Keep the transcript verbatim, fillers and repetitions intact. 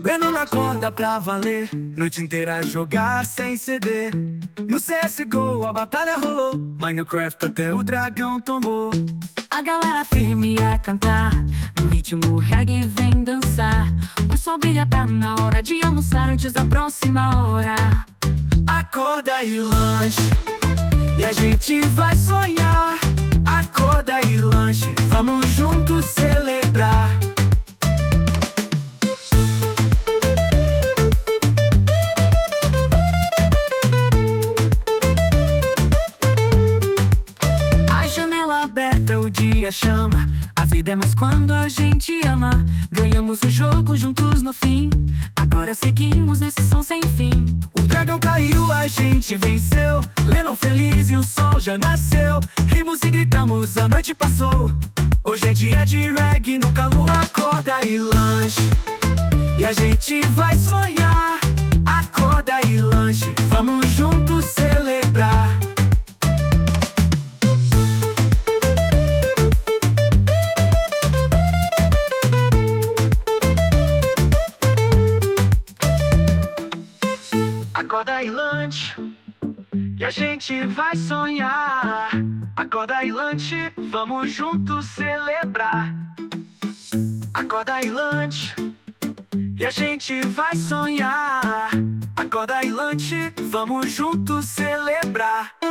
Breno na corda pra valer, noite inteira jogar sem ceder. No C S G O a batalha rolou, Minecraft até o dragão tombou. A galera firme a cantar, no ritmo reggae vem dançar. O sol brilha, tá na hora de almoçar antes da próxima hora. Acorda e lanche, e a gente vai sonhar. Acorda e lanche, vamos juntos celebrar. A janela aberta, o dia chama. A vida é mais quando a gente ama. Ganhamos o jogo juntos no fim. Agora seguimos nesse som sem fim. O dragão caiu, a gente venceu. Lennon feliz e o sol já nasceu. Rimos e gritamos, a noite passou. Hoje é dia de reggae no calor. Acorda e lanche, e a gente vai sonhar. Acorda e lanche, vamos juntos celebrar. Acorda e lanche, e a gente vai sonhar. Acorda e lanche, vamos juntos celebrar. Acorda e lanche, e a gente vai sonhar. Acorda e lanche, vamos juntos celebrar.